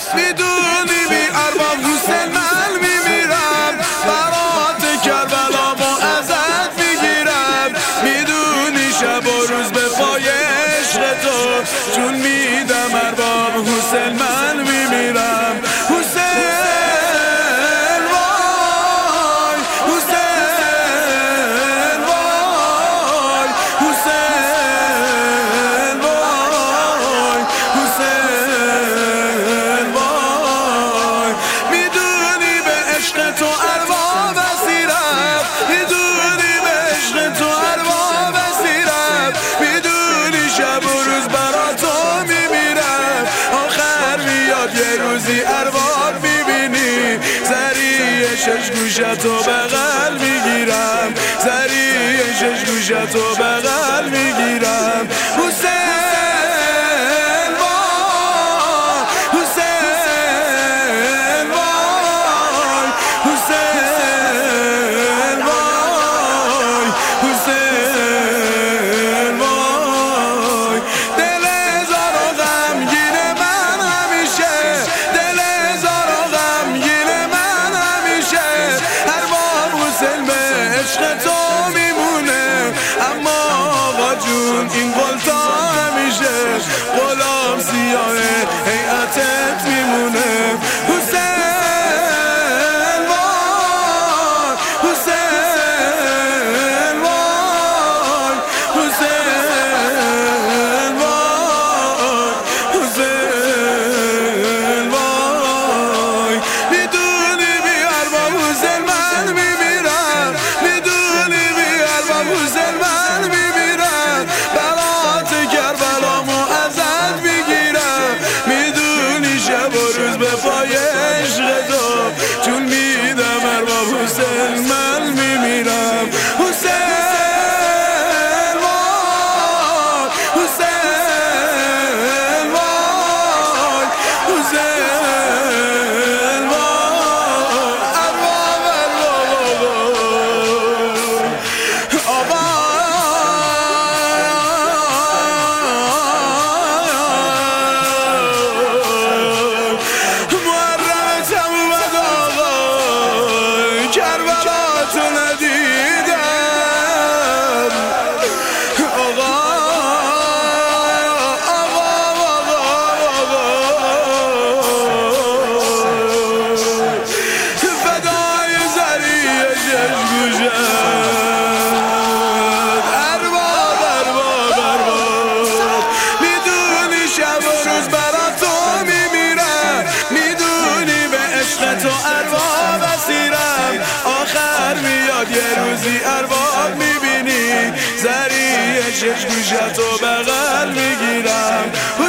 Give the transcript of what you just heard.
میدونی بی ارباب حسین من میمیرم، برات کربلامو ازت میگیرم. میدونی شب و روز به پای عشق تو جون میدم ارباب حسین من میمیرم. یه روزی ارباب میبینی زریع شش گوشتو بغل میگیرم، زریع شش گوشتو بغل میگیرم. عشق تو میمونه اما آقا جون این قول تا همیشه غلام سیاه هیئتت میمونه. به پای عشق تو جون میدم ارباب حسین من میمیرم. تو ارباب اسیرم، آخر میاد یه روزی ارباب میبینی زریع شش گوشتو بغل میگیرم.